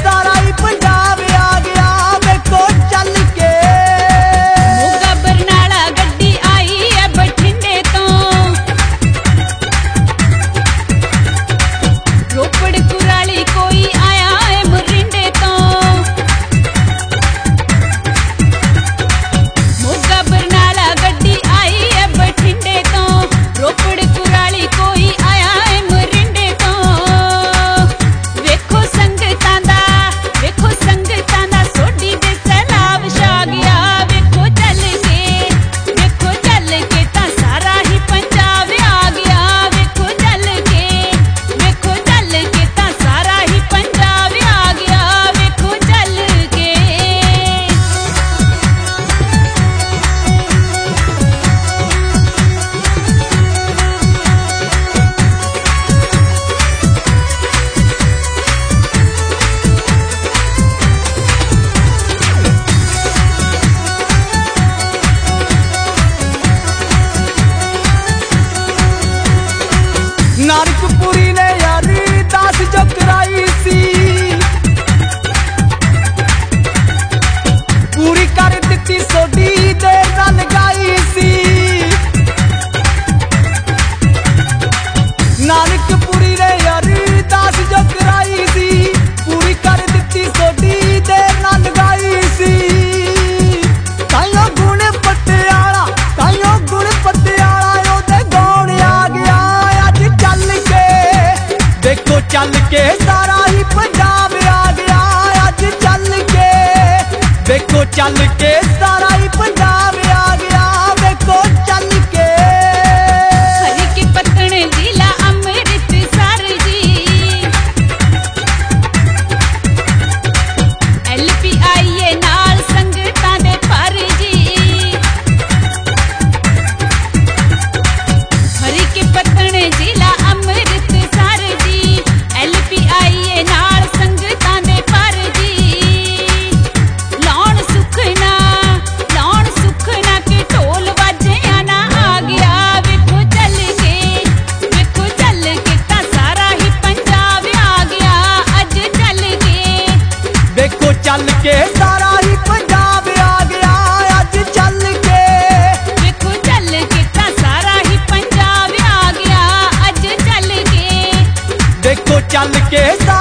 सारा ही पंजाब आ गया वेखो चल के। मोगा बरनाला गड्डी आई है बठिंडे तो, रोपड़ कुराली कोई आया है मुरिंडे तो। मोगा बरनाला गड्डी आई है बठिंडे तो, रोपड़ कुराली कोई आया है मुरिंडे तो। वेखो संगतां दा सोडी दे सैलाब छा गया वेखो चल के तां सारा ही पंजाब आ गया वेखो चल के तां सारा ही पंजाब आ गया वेखो चल के। नानकपुरी ने यारी दास जो कराई सी पूरी कर दिती सोडी देर ना लगाई सी। नानकपुरी ने यारी दास जो कराई सी पूरी कर दिती सोडी देर ना लगाई सी। ताइयों गुण पटियाला ओदे गौण आ गया अज चल के देखो चल के सारा ही पंजाब आ गया अज चल के देखो चल के सारा ही पंजाब आ गया देखो चल के। हरी के पत्तन जिला अमृतसर जी LPIA नाल संगतां दे पर जी। हरी के पत्तन जिला अमृतसर जी LPIA नाल संगतां दे पर जी। लाउण सुखना के ढोल वाजिया ना आ गया वेखो चल के तां सारा ही पंजाब आ गया अज चल के। देखो चल के सारा ही पंजाब आ गया अज चल के वेखो चल के तां सारा ही पंजाब आ गया अज चल के। देखो चल के